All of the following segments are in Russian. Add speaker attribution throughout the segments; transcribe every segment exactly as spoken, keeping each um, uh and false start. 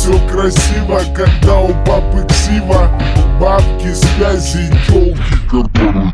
Speaker 1: все красиво, когда у папы ксива. Бабки, связи и тёлки, которые...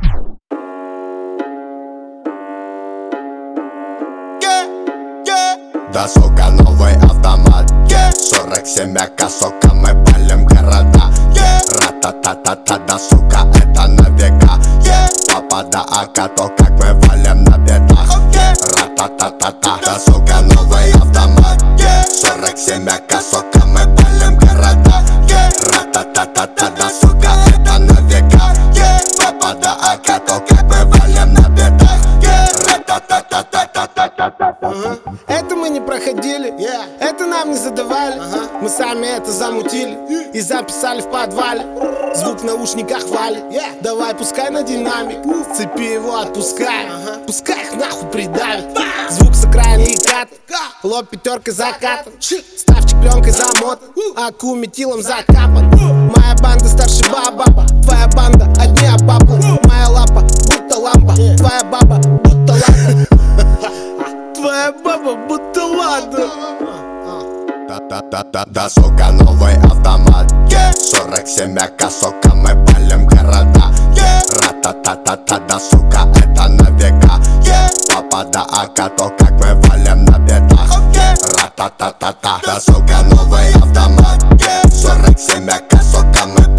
Speaker 2: Да, сука, новый автомат, yeah. сорок семь АК, сука, мы палим города, yeah. Ра-та-та-та-та, да, сука, это на века, yeah. Папа, да, АК, то как мы валим на бедах, okay. Ра-та-та-та-та, да, сука, новый автомат, yeah. сорок семь АК, сука, мы палим города, yeah. Ра-та-та-та-та, да, сука, это на века, yeah. Папа, да, АК, то как мы валим на бедах, yeah. Ра-та-та-та-та-та-та-та-та.
Speaker 3: Это мы не проходили, yeah. Это нам не задавали, uh-huh. Мы сами это замутили yeah. И записали в подвале. Звук в наушниках валит, yeah. Давай пускай на динамик, uh. Цепи его отпускай, uh-huh. Пускай их нахуй придавит, uh. Звук с окраины и кат, uh. Лоб пятеркой закатан, uh. Ставчик пленкой замотан, uh. Аку метилом закапан, uh. Моя банда старше баба, твоя банда одни обапла, uh. Моя лапа будто лампа, yeah. Твоя баба будто лампа. Твоя баба будто ладно.
Speaker 2: Да-да-да-да, да, сука, новый автомат, yeah. сорок семь АК, сука, мы палим города, yeah. Ра-та-та-та-та, да, сука, это на века, yeah. Папа, да, АК, то как мы валим на бедах, okay. Ра-та-та-та-та, да, сука, новый автомат, yeah. сорок семь АК, сука, мы